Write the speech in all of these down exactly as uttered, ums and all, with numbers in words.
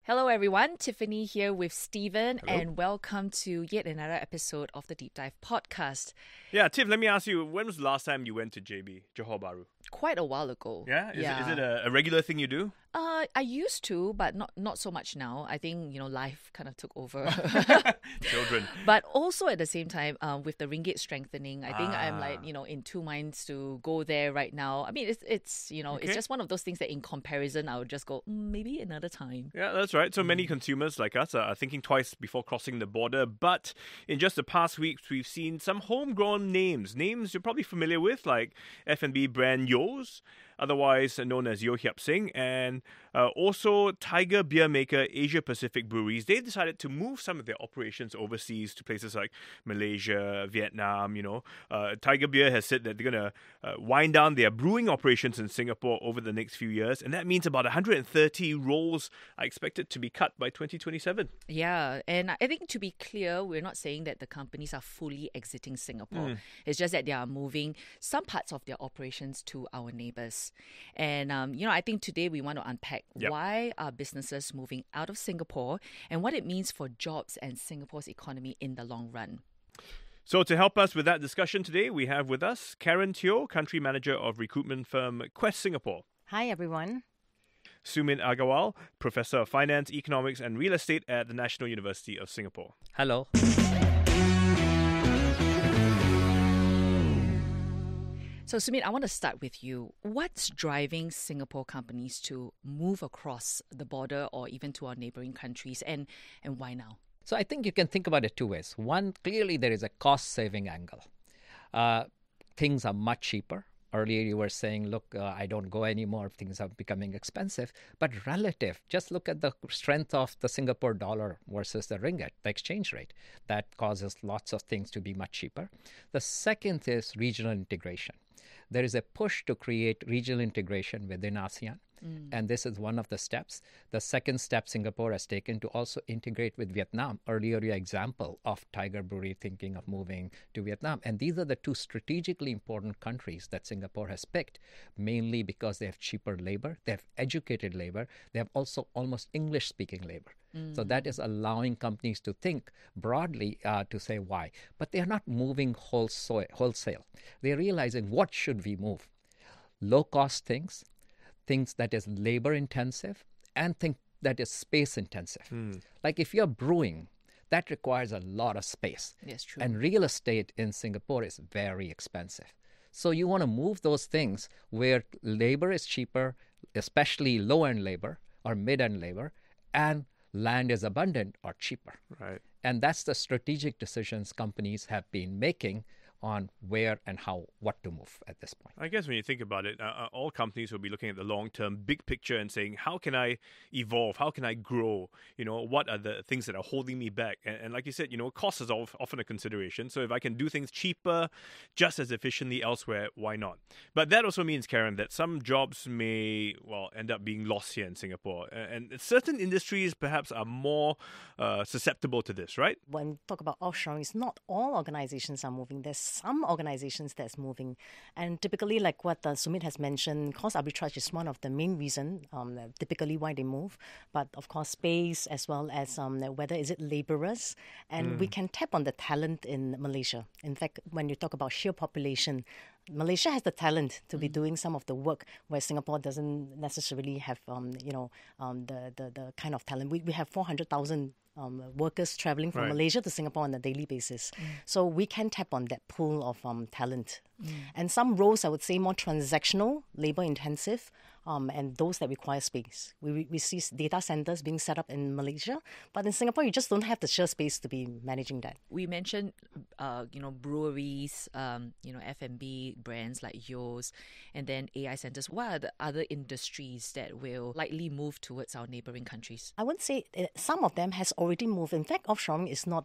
Hello everyone, Tiffany here with Stephen, Hello. And welcome to yet another episode of the Deep Dive podcast. Yeah, Tiff, let me ask you, when was the last time you went to J B, Johor Bahru? Quite a while ago. Yeah? Is, yeah. It, is it a, a regular thing you do? Uh, I used to, but not not so much now. I think, you know, life kind of took over. Children. But also at the same time, um, with the ringgit strengthening, I think Ah. I'm like, you know, in two minds to go there right now. I mean, it's, it's you know, Okay. it's just one of those things that in comparison, I would just go, mm, maybe another time. Yeah, that's right. So many consumers like us are thinking twice before crossing the border. But in just the past weeks, we've seen some homegrown names. Names you're probably familiar with, like F and B brand Yo's, otherwise known as Yeo Hiap Sing, and uh, also Tiger beer maker Asia Pacific Breweries. They've decided to move some of their operations overseas to places like Malaysia, Vietnam, you know. Uh, Tiger Beer has said that they're going to uh, wind down their brewing operations in Singapore over the next few years, and that means about one hundred thirty roles are expected to be cut by twenty twenty-seven. Yeah, and I think to be clear, we're not saying that the companies are fully exiting Singapore. Mm. It's just that they are moving some parts of their operations to our neighbours. And, um, you know, I think today we want to unpack yep. why are businesses moving out of Singapore and what it means for jobs and Singapore's economy in the long run. So to help us with that discussion today, we have with us Karen Teo, Country Manager of recruitment firm Quest Singapore. Hi, everyone. Sumit Agarwal, Professor of Finance, Economics and Real Estate at the National University of Singapore. Hello. So, Sumit, I want to start with you. What's driving Singapore companies to move across the border or even to our neighboring countries, and, and why now? So I think you can think about it two ways. One, clearly there is a cost-saving angle. Uh, things are much cheaper. Earlier you were saying, look, uh, I don't go anymore. Things are becoming expensive. But relative, just look at the strength of the Singapore dollar versus the ringgit, the exchange rate. That causes lots of things to be much cheaper. The second is regional integration. There is a push to create regional integration within ASEAN. Mm. And this is one of the steps. The second step Singapore has taken to also integrate with Vietnam. Earlier, your example of Tiger Brewery thinking of moving to Vietnam. And these are the two strategically important countries that Singapore has picked, mainly because they have cheaper labor, they have educated labor, they have also almost English-speaking labor. Mm. So that is allowing companies to think broadly uh, to say why. But they are not moving wholesale. wholesale. They're realizing what should we move? Low-cost things, things that is labor intensive, and things that is space intensive. Mm. Like if you're brewing, that requires a lot of space. Yes, true. And real estate in Singapore is very expensive. So you want to move those things where labor is cheaper, especially low-end labor or mid-end labor, and land is abundant or cheaper. Right. And that's the strategic decisions companies have been making on where and how, what to move at this point. I guess when you think about it, uh, all companies will be looking at the long-term big picture and saying, how can I evolve? How can I grow? You know, what are the things that are holding me back? And, and like you said, you know, cost is often a consideration. So if I can do things cheaper, just as efficiently elsewhere, why not? But that also means, Karen, that some jobs may, well, end up being lost here in Singapore. And certain industries perhaps are more uh, susceptible to this, right? When we talk about offshoring, it's not all organizations are moving. There's some organizations that's moving. And typically, like what uh, Sumit has mentioned, cost arbitrage is one of the main reasons, um, typically why they move. But of course, space as well as um, whether is it laborers. And mm. we can tap on the talent in Malaysia. In fact, when you talk about sheer population, Malaysia has the talent to be doing some of the work where Singapore doesn't necessarily have, um, you know, um, the, the the kind of talent. We we have four hundred thousand um, workers traveling from right. Malaysia to Singapore on a daily basis. Mm. So we can tap on that pool of um, talent. Mm. And some roles, I would say, more transactional, labor intensive, um, and those that require space. We, we see data centers being set up in Malaysia, but in Singapore, you just don't have the sheer space to be managing that. We mentioned, uh, you know, breweries, um, you know, F and B brands like Yo's, and then A I centers. What are the other industries that will likely move towards our neighboring countries? I would say uh, some of them has already moved. In fact, offshoring is not the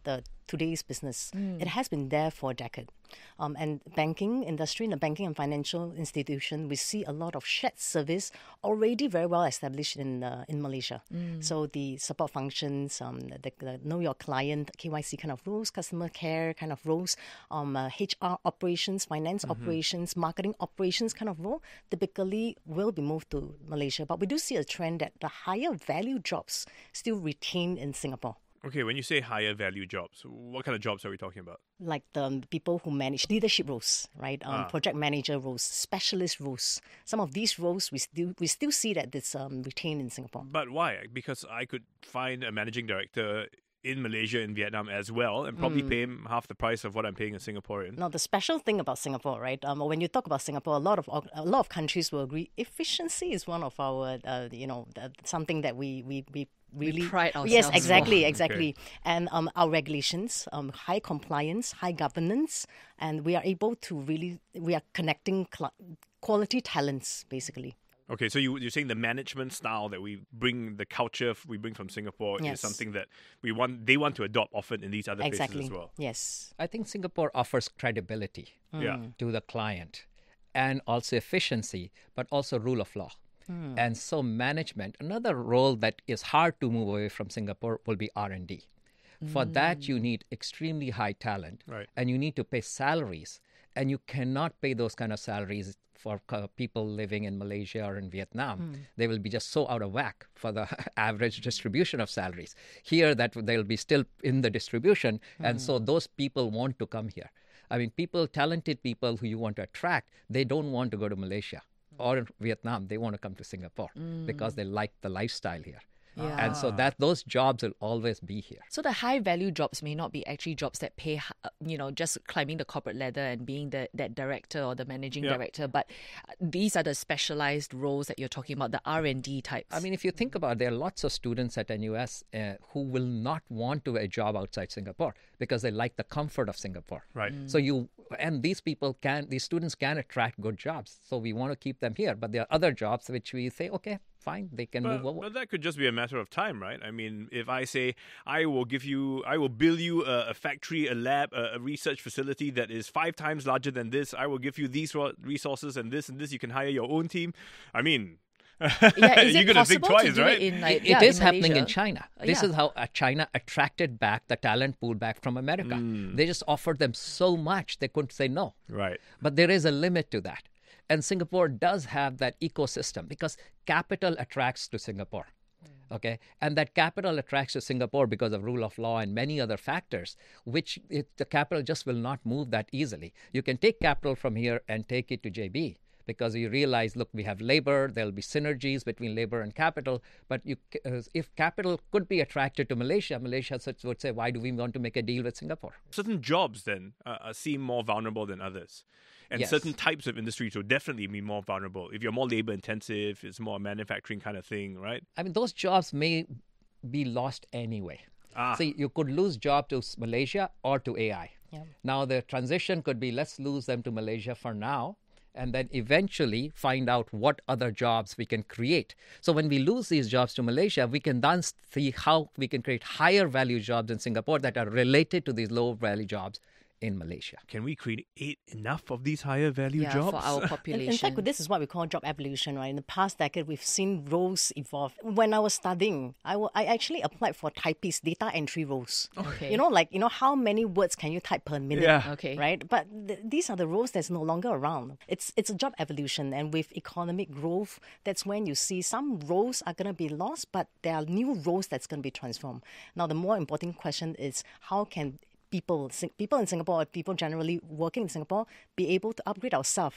today's business. It has been there for a decade. Um, and banking industry, in the banking and financial institution, we see a lot of shared service already very well established in uh, in Malaysia. So the support functions, um, the, the know your client, K Y C kind of roles, customer care kind of roles, um, uh, H R operations, finance operations, marketing operations kind of role, typically will be moved to Malaysia. But we do see a trend that the higher value jobs still retain in Singapore. Okay, when you say higher value jobs, what kind of jobs are we talking about? Like the people who manage leadership roles, right? Um, Ah. Project manager roles, specialist roles. Some of these roles we still we still see that it's um, retained in Singapore. But why? Because I could find a managing director in Malaysia and Vietnam as well and probably pay him half the price of what I'm paying a Singaporean. Now, the special thing about Singapore, right? Um, when you talk about Singapore, a lot of a lot of countries will agree efficiency is one of our, uh, you know, uh, something that we we we. Really, pride yes, ourselves exactly, on. exactly, and um, our regulations, um, high compliance, high governance, and we are able to really, we are connecting cl- quality talents, basically. Okay, so you, you're saying the management style that we bring, the culture we bring from Singapore is Yes. something that we want, they want to adopt often in these other Exactly. places as well. Yes. I think Singapore offers credibility Yeah. to the client and also efficiency, but also rule of law. And so management, another role that is hard to move away from Singapore will be R and D. For that, you need extremely high talent, Right. and you need to pay salaries, and you cannot pay those kind of salaries for uh, people living in Malaysia or in Vietnam. They will be just so out of whack for the average distribution of salaries. Here, that they'll be still in the distribution, and so those people want to come here. I mean, people, talented people who you want to attract, they don't want to go to Malaysia or Vietnam. They want to come to Singapore because they like the lifestyle here. Yeah. And so that those jobs will always be here. So the high value jobs may not be actually jobs that pay, h- uh, you know, just climbing the corporate ladder and being the that director or the managing Yeah. director, but uh, these are the specialized roles that you're talking about, the R and D types. I mean, if you think about it, there are lots of students at N U S uh, who will not want to a job outside Singapore because they like the comfort of Singapore. Right. So you and these people can, these students can attract good jobs. So we want to keep them here. But there are other jobs which we say, okay, fine, they can But, move over. but that could just be a matter of time, right? I mean, if I say I will give you, I will build you a, a factory, a lab, a, a research facility that is five times larger than this. I will give you these ro- resources and this and this. You can hire your own team. I mean, yeah, is you're it gonna possible think twice, to do right? it in like It- yeah, it is in happening in Malaysia? China. Uh, This yeah. is how uh, China attracted back the talent pool back from America. They just offered them so much they couldn't say no. Right. But there is a limit to that. And Singapore does have that ecosystem because capital attracts to Singapore. Okay. And that capital attracts to Singapore because of rule of law and many other factors, which it, the capital just will not move that easily. You can take capital from here and take it to J B because you realize, look, we have labor, there'll be synergies between labor and capital. But you, uh, if capital could be attracted to Malaysia, Malaysia would say, why do we want to make a deal with Singapore? Certain jobs then uh, uh, seem more vulnerable than others. And Yes. certain types of industries will definitely be more vulnerable. If you're more labor intensive, it's more a manufacturing kind of thing, right? I mean, those jobs may be lost anyway. Ah. See, you could lose job to s- Malaysia or to A I. Yeah. Now, the transition could be let's lose them to Malaysia for now, and then eventually find out what other jobs we can create. So when we lose these jobs to Malaysia, we can then see how we can create higher value jobs in Singapore that are related to these low value jobs in Malaysia. Can we create enough of these higher value yeah, jobs? for our In, population. in fact, this is what we call job evolution, right? In the past decade, we've seen roles evolve. When I was studying, I, w- I actually applied for typist data entry roles. Okay. You know, like, you know, how many words can you type per minute? Yeah. Okay. Right? But th- these are the roles that's no longer around. It's it's a job evolution. And with economic growth, that's when you see some roles are going to be lost, but there are new roles that's going to be transformed. Now, the more important question is how can people, Sing- people in Singapore, or people generally working in Singapore, be able to upgrade ourselves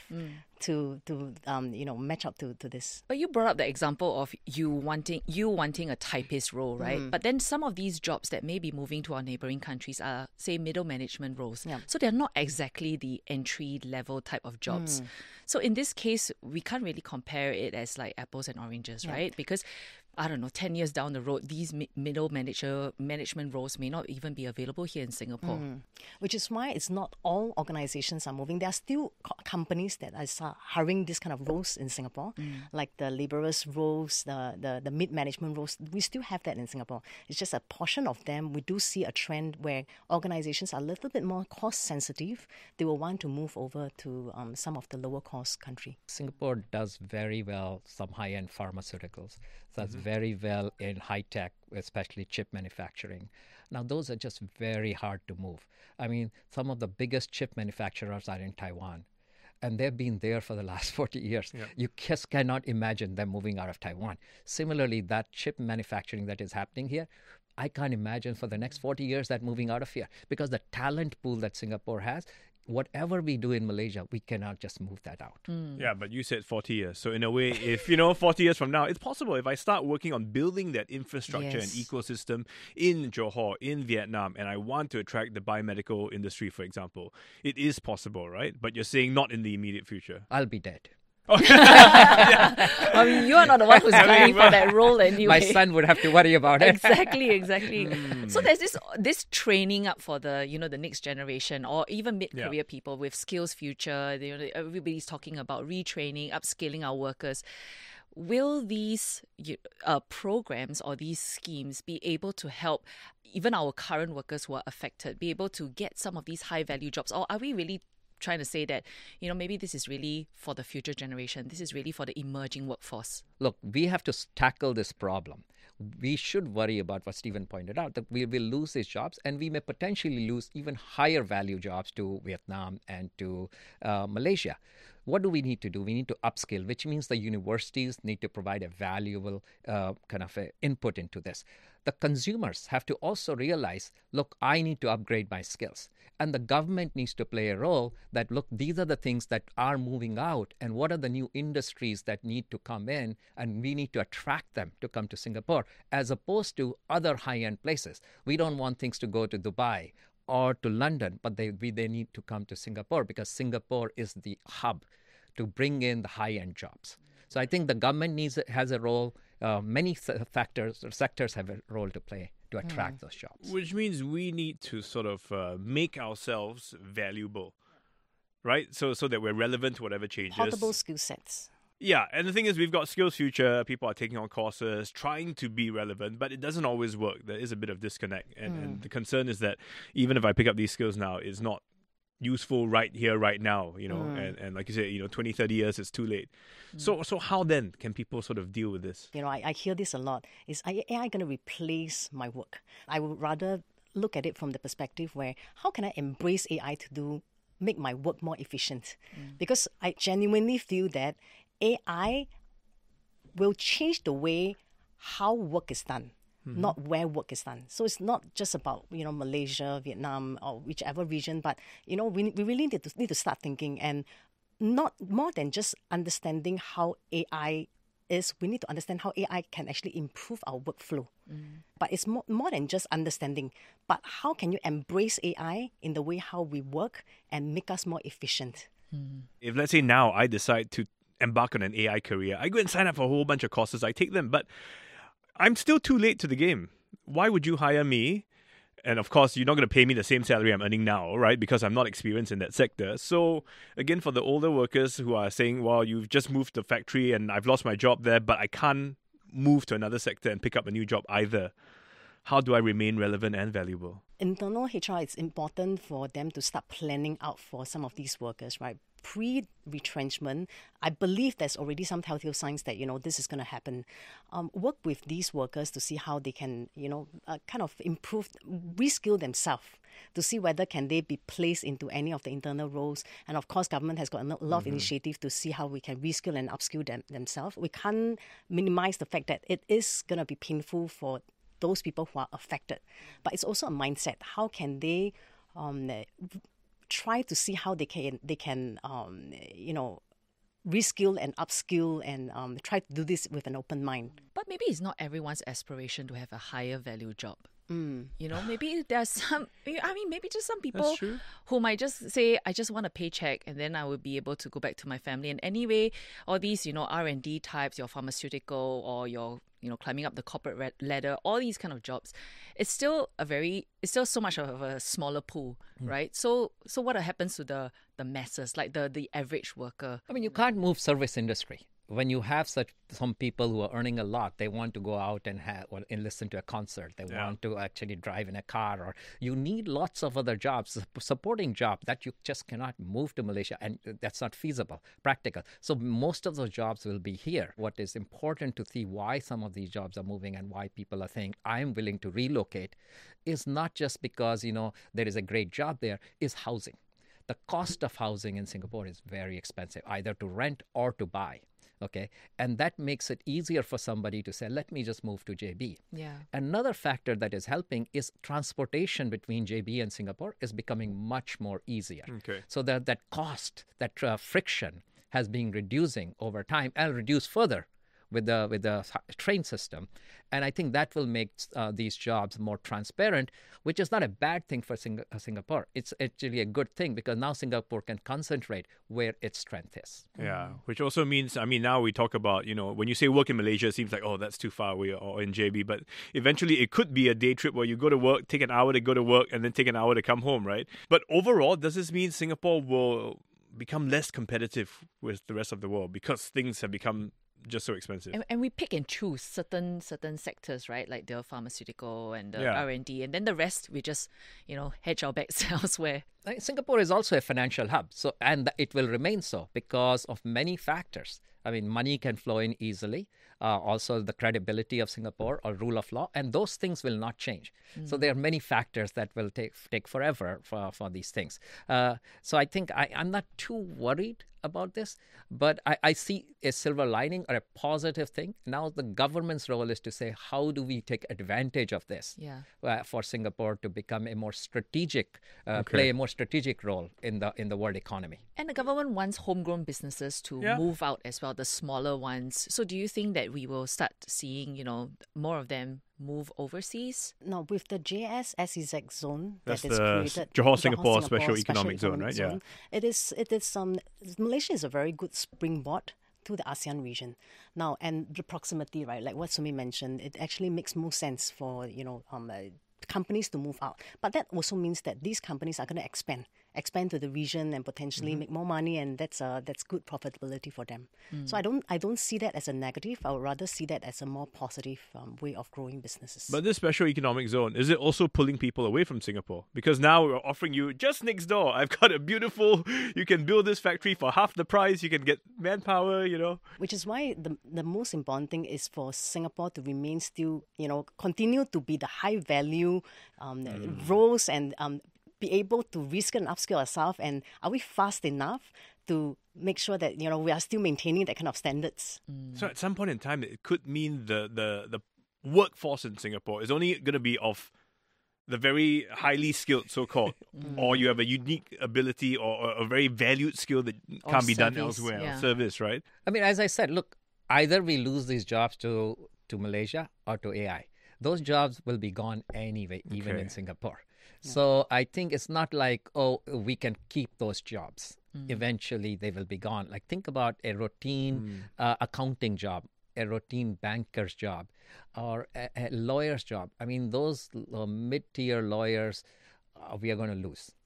to to um, you know match up to, to this. But you brought up the example of you wanting you wanting a typist role, right? But then some of these jobs that may be moving to our neighboring countries are, say, middle management roles. Yeah. So they're not exactly the entry level type of jobs. So in this case, we can't really compare it as like apples and oranges, right? Because I don't know, ten years down the road, these mi- middle manager management roles may not even be available here in Singapore. Mm. Which is why it's not all organizations are moving. There are still co- companies that are hiring this kind of roles in Singapore, mm. like the laborers roles, the, the, the mid-management roles. We still have that in Singapore. It's just a portion of them. We do see a trend where organizations are a little bit more cost sensitive. They will want to move over to um, some of the lower cost country. Singapore does very well some high-end pharmaceuticals. Does mm-hmm. very well in high-tech, especially chip manufacturing. Now, those are just very hard to move. I mean, some of the biggest chip manufacturers are in Taiwan, and they've been there for the last forty years. Yeah. You just cannot imagine them moving out of Taiwan. Similarly, that chip manufacturing that is happening here, I can't imagine for the next forty years that moving out of here, because the talent pool that Singapore has, whatever we do in Malaysia, we cannot just move that out. Mm. Yeah, but you said forty years. So in a way, if, you know, forty years from now, it's possible. If I start working on building that infrastructure yes. and ecosystem in Johor, in Vietnam, and I want to attract the biomedical industry, for example, it is possible, right? But you're saying not in the immediate future. I'll be dead. I mean, you're not the one who's gunning for that role anyway. My son would have to worry about it. Exactly, exactly. Mm. So there's this this training up for the you know the next generation or even mid-career yeah. people with Skills Future. You know, everybody's talking about retraining, upskilling our workers. Will these uh, programs or these schemes be able to help even our current workers who are affected be able to get some of these high-value jobs, or are we really trying to say that, you know, maybe this is really for the future generation. This is really for the emerging workforce? Look, we have to tackle this problem. We should worry about what Stephen pointed out, that we will lose these jobs and we may potentially lose even higher value jobs to Vietnam and to uh, Malaysia. What do we need to do? We need to upskill, which means the universities need to provide a valuable uh, kind of a input into this. The consumers have to also realize, look, I need to upgrade my skills. And the government needs to play a role that, look, these are the things that are moving out and what are the new industries that need to come in, and we need to attract them to come to Singapore as opposed to other high-end places. We don't want things to go to Dubai or to London, but they we, they need to come to Singapore because Singapore is the hub to bring in the high-end jobs. So I think the government needs has a role. Uh, many factors or sectors have a role to play to attract mm. those jobs. Which means we need to sort of uh, make ourselves valuable, right? So so that we're relevant to whatever changes. Portable skill sets. Yeah, and the thing is, we've got Skills Future, people are taking on courses, trying to be relevant, but it doesn't always work. There is a bit of disconnect. And, mm. and the concern is that even if I pick up these skills now, it's not useful right here, right now, you know, mm. and, and like you said, you know, twenty, thirty years, it's too late. Mm. So so how then can people sort of deal with this? You know, I, I hear this a lot. Is A I going to replace my work? I would rather look at it from the perspective where, how can I embrace A I to do, make my work more efficient? Mm. Because I genuinely feel that A I will change the way how work is done. Mm-hmm. Not where work is done. So it's not just about, you know, Malaysia, Vietnam, or whichever region, but, you know, we we really need to need to start thinking, and not more than just understanding how A I is. We need to understand how A I can actually improve our workflow. Mm. But it's more, more than just understanding. But how can you embrace A I in the way how we work and make us more efficient? Mm. If let's say now I decide to embark on an A I career, I go and sign up for a whole bunch of courses, I take them, but I'm still too late to the game. Why would you hire me? And of course, you're not going to pay me the same salary I'm earning now, right? Because I'm not experienced in that sector. So again, for the older workers who are saying, well, you've just moved the factory and I've lost my job there, but I can't move to another sector and pick up a new job either. How do I remain relevant and valuable? Internal H R, it's important for them to start planning out for some of these workers, right? Pre-retrenchment, I believe there's already some telltale signs that, you know, this is going to happen. Um, work with these workers to see how they can, you know, uh, kind of improve, reskill themselves to see whether can they be placed into any of the internal roles. And of course, government has got a lot mm-hmm. of initiative to see how we can reskill and upskill them themselves. We can't minimize the fact that it is going to be painful for those people who are affected. But it's also a mindset. How can they um, try to see how they can, they can um, you know, reskill and upskill and um, try to do this with an open mind? But maybe it's not everyone's aspiration to have a higher value job. Mm. You know, maybe there's some, I mean, maybe just some people That's true. who might just say, I just want a paycheck and then I will be able to go back to my family. And anyway, all these, you know, R and D types, your pharmaceutical or your, you know, climbing up the corporate re- ladder, all these kind of jobs, it's still a very, it's still so much of a smaller pool, mm. right? So so what happens to the, the masses, like the, the average worker? I mean, you can't move service industry. When you have such some people who are earning a lot, they want to go out and have or and listen to a concert. They Yeah. want to actually drive in a car, or you need lots of other jobs, supporting job that you just cannot move to Malaysia, and that's not feasible, practical. So most of those jobs will be here. What is important to see why some of these jobs are moving and why people are saying I'm willing to relocate is not just because you know there is a great job there. Is housing. The cost of housing in Singapore is very expensive, either to rent or to buy. Okay, and that makes it easier for somebody to say, let me just move to J B. Yeah. Another factor that is helping is transportation between J B and Singapore is becoming much more easier. Okay. So that, that cost, that uh, friction has been reducing over time and reduce further with the with the train system. And I think that will make uh, these jobs more transparent, which is not a bad thing for Sing- uh, Singapore. It's actually a good thing because now Singapore can concentrate where its strength is. Yeah, which also means, I mean, now we talk about, you know, when you say work in Malaysia, it seems like, oh, that's too far away, or in J B. But eventually it could be a day trip where you go to work, take an hour to go to work, and then take an hour to come home, right? But overall, does this mean Singapore will become less competitive with the rest of the world because things have become just so expensive? And, and we pick and choose certain certain sectors, right? Like the pharmaceutical and the Yeah. R and D, and then the rest we just, you know, hedge our bets elsewhere. Like, Singapore is also a financial hub, so and it will remain so because of many factors. I mean, money can flow in easily. Uh, also, the credibility of Singapore or rule of law, and those things will not change. Mm. So there are many factors that will take take forever for, for these things. Uh, so I think I, I'm not too worried about this, but I, I see a silver lining or a positive thing. Now the government's role is to say, how do we take advantage of this Yeah. uh, for Singapore to become a more strategic, uh, Okay. play a more strategic role in the in the world economy. And the government wants homegrown businesses to Yeah. move out as well, the smaller ones. So do you think that we will start seeing, you know, more of them move overseas? Now, with the J S S E Z zone That's that is the created, Johor Singapore Special Economic Zone, right? Yeah. It is. It is. Um, Malaysia is a very good springboard to the ASEAN region now, and the proximity, right? Like what Sumi mentioned, it actually makes more sense for you know um. Uh, companies to move out, but that also means that these companies are going to expand expand to the region and potentially Mm-hmm. make more money, and that's uh, that's good profitability for them. Mm. So I don't I don't see that as a negative. I would rather see that as a more positive um, way of growing businesses. But this special economic zone, is it also pulling people away from Singapore? Because now we're offering you just next door. I've got a beautiful, you can build this factory for half the price. You can get manpower, you know. Which is why the the most important thing is for Singapore to remain still, you know, continue to be the high value um, Mm. roles and um, be able to reskill and upskill ourselves. And are we fast enough to make sure that, you know, we are still maintaining that kind of standards? So at some point in time, it could mean the, the, the workforce in Singapore is only going to be of the very highly skilled, so-called, or you have a unique ability or, or a very valued skill that Or can't be done service, elsewhere. yeah. Or service, right? I mean, as I said, look, either we lose these jobs to, to Malaysia or to A I. Those jobs will be gone anyway, even Okay. in Singapore. So I think it's not like, oh, we can keep those jobs. Eventually, they will be gone. Like, think about a routine uh, accounting job, a routine banker's job, or a, a lawyer's job. I mean, those uh, mid-tier lawyers, uh, we are going to lose.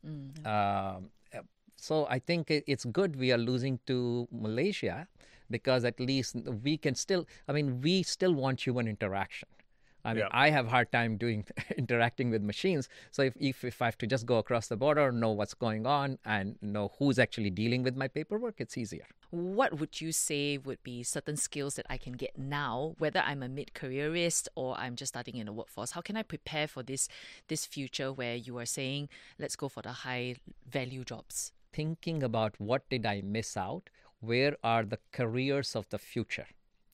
Um, uh, so I think it, it's good we are losing to Malaysia because at least we can still, I mean, we still want human interaction. I mean, Yeah. I have a hard time doing interacting with machines. So if, if if I have to just go across the border, know what's going on, and know who's actually dealing with my paperwork, it's easier. What would you say would be certain skills that I can get now, whether I'm a mid-careerist or I'm just starting in the workforce? How can I prepare for this this future where you are saying, let's go for the high-value jobs? Thinking about what did I miss out? Where are the careers of the future?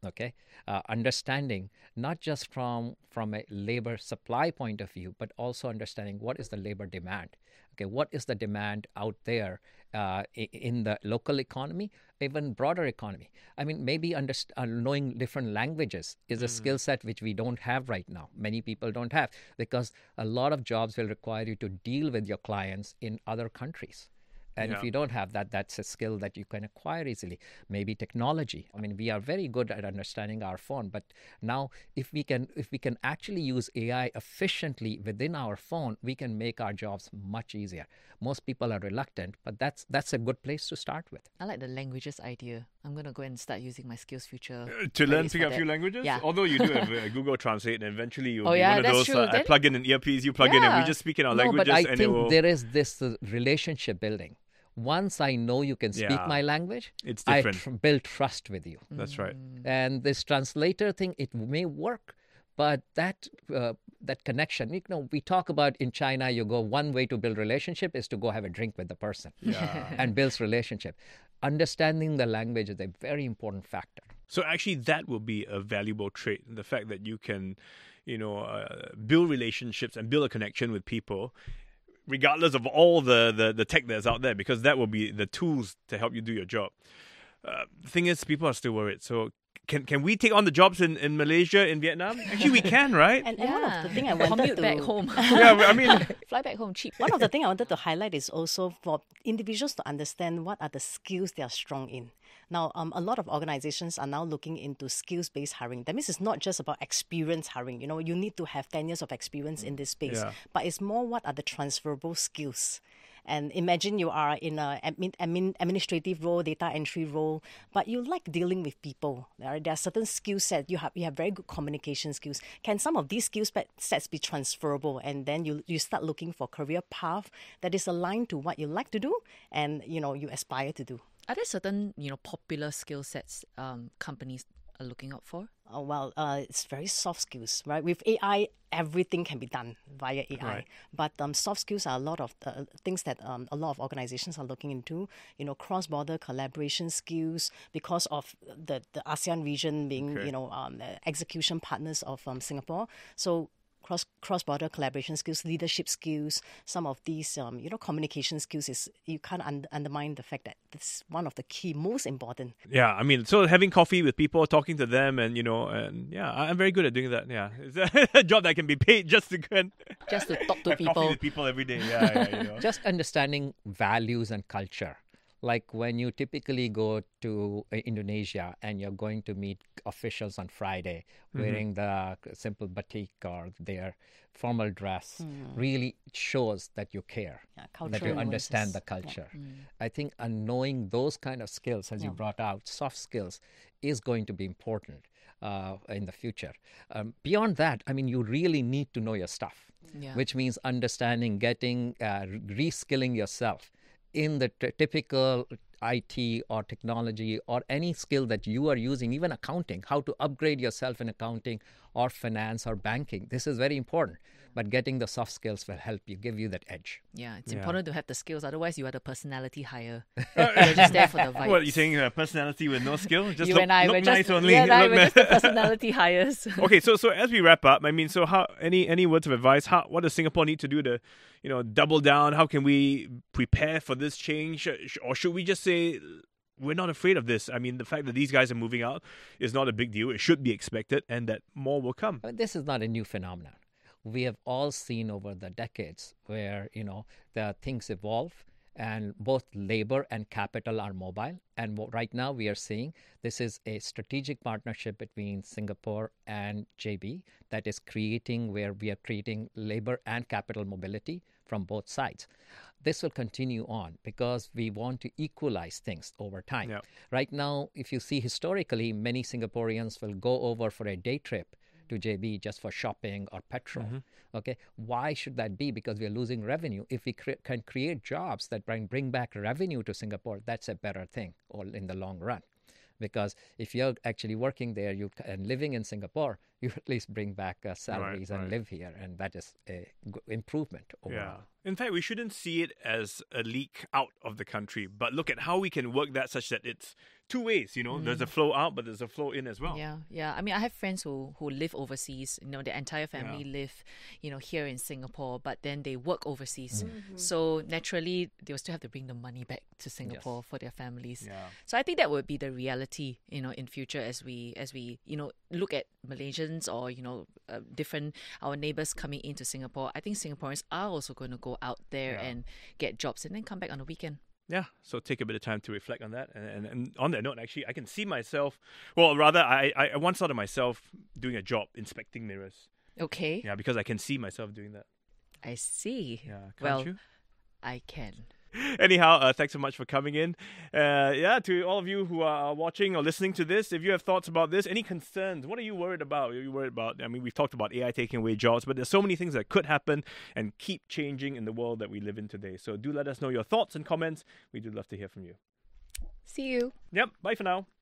Okay, uh, understanding not just from from a labor supply point of view, but also understanding what is the labor demand. Okay, what is the demand out there uh, in the local economy, even broader economy? I mean, maybe underst- uh, knowing different languages is a mm. skill set which we don't have right now. Many people don't have, because a lot of jobs will require you to deal with your clients in other countries. And yeah. if you don't have that, that's a skill that you can acquire easily. Maybe technology. I mean, we are very good at understanding our phone, but now if we can if we can actually use A I efficiently within our phone, we can make our jobs much easier. Most people are reluctant, but that's that's a good place to start with. I like the languages idea. I'm going to go and start using my Skills Future. Uh, to learn, pick up a few languages? Yeah. Although you do have uh, Google Translate, and eventually you'll oh, be yeah, one of that's those, true. uh, I plug in an earpiece, you plug yeah. in, and we just speak in our no, languages. but I and think it will... there is this uh, relationship building. Once I know you can speak yeah. my language, it's different. I tr- build trust with you. That's right. And this translator thing, it may work, but that uh, that connection, you know, we talk about in China, you go one way to build relationship is to go have a drink with the person yeah. and builds relationship. Understanding the language is a very important factor. So actually that will be a valuable trait, the fact that you can, you know, uh, build relationships and build a connection with people, regardless of all the, the, the tech that's out there, because that will be the tools to help you do your job. Uh, the thing is, people are still worried. So can can we take on the jobs in, in Malaysia, in Vietnam? Actually, we can, right? And, and yeah. one of the things I wanted Commute to... back home. yeah, I mean... Fly back home cheap. One of the things I wanted to highlight is also for individuals to understand what are the skills they are strong in. Now, um, a lot of organizations are now looking into skills-based hiring. That means it's not just about experience hiring. You know, you need to have ten years of experience in this space. Yeah. But it's more what are the transferable skills. And imagine you are in a admin, admin, administrative role, data entry role, but you like dealing with people. There are, there are certain skill sets. You have you have very good communication skills. Can some of these skill sets be transferable? And then you you start looking for career path that is aligned to what you like to do and you know you aspire to do. Are there certain you know popular skill sets um, companies are looking out for? Oh, well, uh, it's very soft skills, right? With A I, everything can be done via A I. Right. But um, soft skills are a lot of uh, things that um, a lot of organizations are looking into. You know, cross-border collaboration skills because of the, the ASEAN region being, Okay. you know, um, execution partners of um, Singapore. So cross cross-border collaboration skills, leadership skills, some of these, um, you know, communication skills is you can't un- undermine the fact that it's one of the key, most important. Yeah, I mean, so having coffee with people, talking to them, and you know, and yeah, I'm very good at doing that. Yeah, it's a job that can be paid just to go and Just to talk to have coffee people. with people every day. Yeah, yeah, you know. Just understanding values and culture. Like when you typically go to uh, Indonesia and you're going to meet officials on Friday Mm-hmm. wearing the simple batik or their formal dress, really shows that you care, Yeah, that cultural you understand nuances. the culture. I think uh, knowing those kind of skills, as you Yeah. brought out, soft skills, is going to be important uh, in the future. Um, beyond that, I mean, you really need to know your stuff, Yeah. which means understanding, getting, uh, reskilling yourself in the t- typical I T or technology or any skill that you are using, even accounting, how to upgrade yourself in accounting or finance or banking. This is very important. But getting the soft skills will help you, give you that edge. Yeah, it's Yeah. important to have the skills. Otherwise, you are the personality hire. You're just there for the vibes. What, you saying uh, personality with no skill? Just you look, and I look were nice just, only. You and I Look were nice. just the personality hires. Okay, so so as we wrap up, I mean, so how any any words of advice? How what does Singapore need to do to, you know, double down? How can we prepare for this change, or should we just say we're not afraid of this? I mean, the fact that these guys are moving out is not a big deal. It should be expected, and that more will come. I mean, this is not a new phenomenon. We have all seen over the decades where, you know, the things evolve and both labor and capital are mobile. And what, right now we are seeing this is a strategic partnership between Singapore and J B that is creating where we are creating labor and capital mobility from both sides. This will continue on because we want to equalize things over time. Yeah. Right now, if you see historically, many Singaporeans will go over for a day trip to J B just for shopping or petrol. Mm-hmm. Okay, why should that be? Because we are losing revenue. If we cre- can create jobs that bring bring back revenue to Singapore, that's a better thing, or in the long run. Because if you're actually working there, you and living in Singapore, you at least bring back uh, salaries and right. live here, and that is a g- improvement overall. Yeah. In fact, we shouldn't see it as a leak out of the country, but look at how we can work that such that it's two ways, you know. There's a flow out, but there's a flow in as well. Yeah, yeah. I mean, I have friends who, who live overseas. You know, their entire family Yeah. live, you know, here in Singapore, but then they work overseas. Mm-hmm. So naturally, they will still have to bring the money back to Singapore for their families. Yeah. So I think that would be the reality, you know, in future as we as we you know look at Malaysians or you know uh, different our neighbors coming into Singapore. I think Singaporeans are also going to go out there Yeah. and get jobs and then come back on the weekend. Yeah, so take a bit of time to reflect on that. And, and, and on that note, actually, I can see myself, well, rather, I, I I once thought of myself doing a job inspecting mirrors. Okay, Yeah, because I can see myself doing that. I see. Yeah, can't well, you? I can. Anyhow, uh, thanks so much for coming in. Uh, yeah, to all of you who are watching or listening to this, if you have thoughts about this, any concerns, what are you worried about? Are you worried about, I mean, we've talked about A I taking away jobs, but there's so many things that could happen and keep changing in the world that we live in today. So do let us know your thoughts and comments. We do love to hear from you. See you. Yep, bye for now.